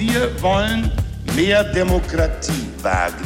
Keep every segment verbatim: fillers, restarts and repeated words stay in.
Wir wollen mehr Demokratie wagen.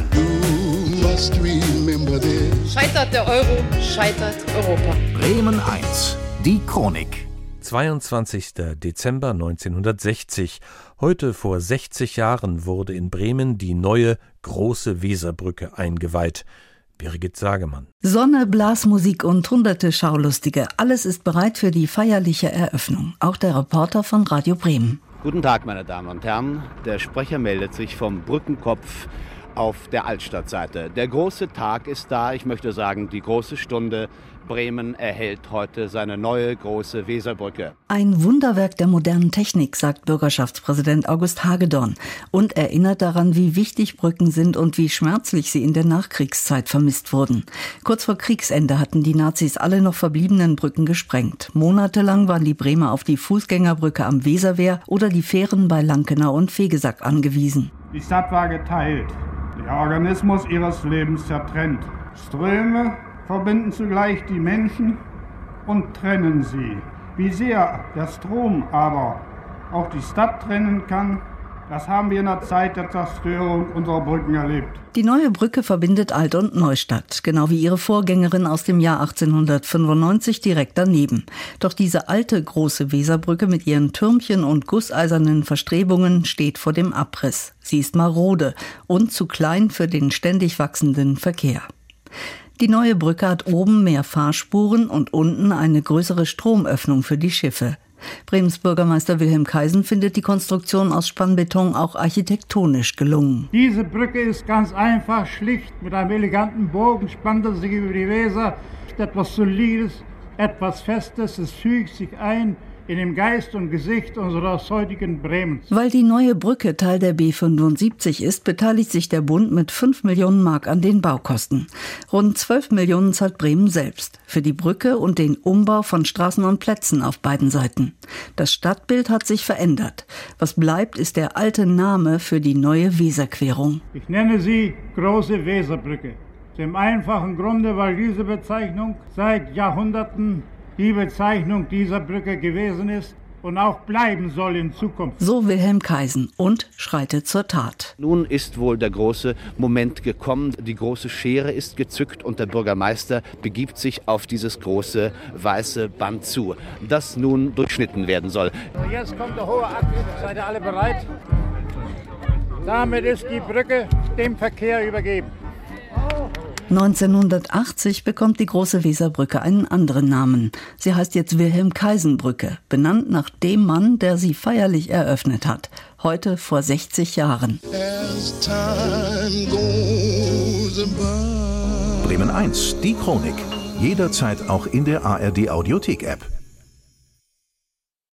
You must remember this. Scheitert der Euro, scheitert Europa. Bremen eins, die Chronik. zweiundzwanzigster Dezember neunzehnhundertsechzig. Heute vor sechzig Jahren wurde in Bremen die neue große Weserbrücke eingeweiht. Birgit Sagemann. Sonne, Blasmusik und hunderte Schaulustige. Alles ist bereit für die feierliche Eröffnung. Auch der Reporter von Radio Bremen. Guten Tag, meine Damen und Herren. Der Sprecher meldet sich vom Brückenkopf auf der Altstadtseite. Der große Tag ist da, ich möchte sagen, die große Stunde. Bremen erhält heute seine neue große Weserbrücke. Ein Wunderwerk der modernen Technik, sagt Bürgerschaftspräsident August Hagedorn und erinnert daran, wie wichtig Brücken sind und wie schmerzlich sie in der Nachkriegszeit vermisst wurden. Kurz vor Kriegsende hatten die Nazis alle noch verbliebenen Brücken gesprengt. Monatelang waren die Bremer auf die Fußgängerbrücke am Weserwehr oder die Fähren bei Lankenau und Vegesack angewiesen. Die Stadt war geteilt, der Organismus ihres Lebens zertrennt. Ströme verbinden zugleich die Menschen und trennen sie. Wie sehr der Strom aber auch die Stadt trennen kann, das haben wir in der Zeit der Zerstörung unserer Brücken erlebt. Die neue Brücke verbindet Alt- und Neustadt, genau wie ihre Vorgängerin aus dem Jahr achtzehnhundertfünfundneunzig direkt daneben. Doch diese alte große Weserbrücke mit ihren Türmchen und gusseisernen Verstrebungen steht vor dem Abriss. Sie ist marode und zu klein für den ständig wachsenden Verkehr. Die neue Brücke hat oben mehr Fahrspuren und unten eine größere Stromöffnung für die Schiffe. Bremens Bürgermeister Wilhelm Kaisen findet die Konstruktion aus Spannbeton auch architektonisch gelungen. Diese Brücke ist ganz einfach, schlicht, mit einem eleganten Bogen spannt er sich über die Weser. Etwas Solides, etwas Festes, es fügt sich ein in dem Geist und Gesicht unseres heutigen Bremens. Weil die neue Brücke Teil der B fünfundsiebzig ist, beteiligt sich der Bund mit fünf Millionen Mark an den Baukosten. Rund zwölf Millionen zahlt Bremen selbst für die Brücke und den Umbau von Straßen und Plätzen auf beiden Seiten. Das Stadtbild hat sich verändert. Was bleibt, ist der alte Name für die neue Weserquerung. Ich nenne sie Große Weserbrücke. Dem einfachen Grunde, weil diese Bezeichnung seit Jahrhunderten die Bezeichnung dieser Brücke gewesen ist und auch bleiben soll in Zukunft. So Wilhelm Kaisen und schreitet zur Tat. Nun ist wohl der große Moment gekommen. Die große Schere ist gezückt und der Bürgermeister begibt sich auf dieses große weiße Band zu, das nun durchschnitten werden soll. Jetzt kommt der hohe Akt. Seid ihr alle bereit? Damit ist die Brücke dem Verkehr übergeben. neunzehnhundertachtzig bekommt die große Weserbrücke einen anderen Namen. Sie heißt jetzt Wilhelm-Kaisen-Brücke, benannt nach dem Mann, der sie feierlich eröffnet hat. Heute vor sechzig Jahren. Bremen eins, die Chronik. Jederzeit auch in der A R D Audiothek-App.